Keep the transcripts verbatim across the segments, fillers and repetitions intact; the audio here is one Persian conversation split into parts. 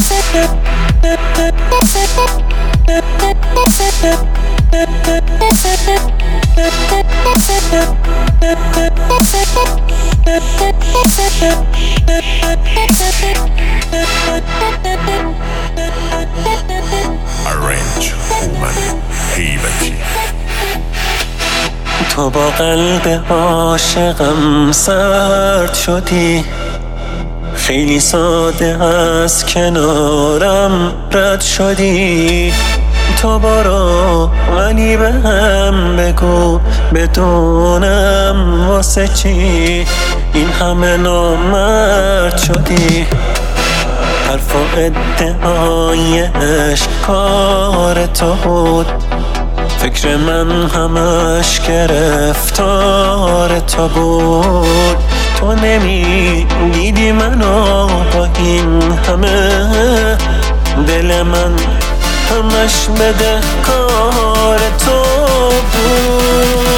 Arrange هومن هیبتی. تو با قلب عاشقم سرد شدی، خیلی ساده از کنارم رد شدی. تو برو ولی به هم بگو بدونم واسه چی این همه نامرد شدی. حرف و ادعای عشق کار تو بود، فکر من همش گرفتار تو بود. تو نمیدیدی منو با این همه، دل من همش بده کار تو بود.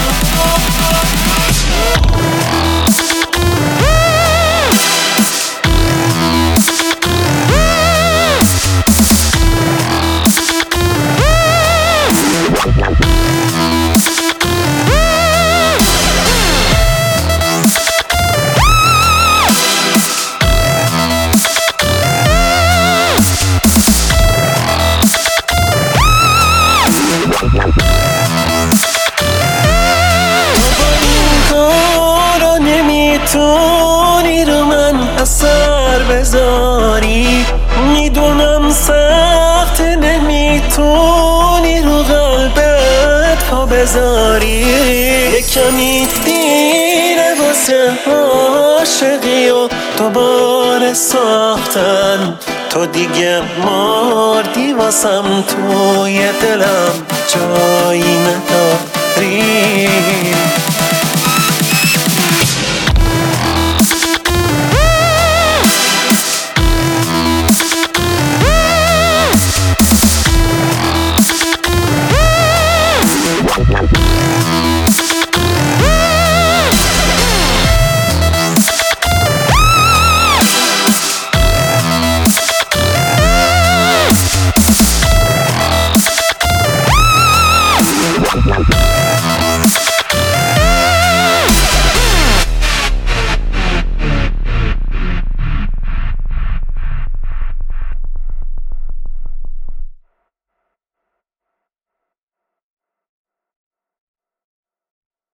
میتونی رو من اثر بذاری، میدونم سخت نمیتونی رو قلبت پا بذاری. یه کمی دیره واسه عاشقی و دوباره ساختن، تو دیگه مردی واسم توی دلم جایی نداری.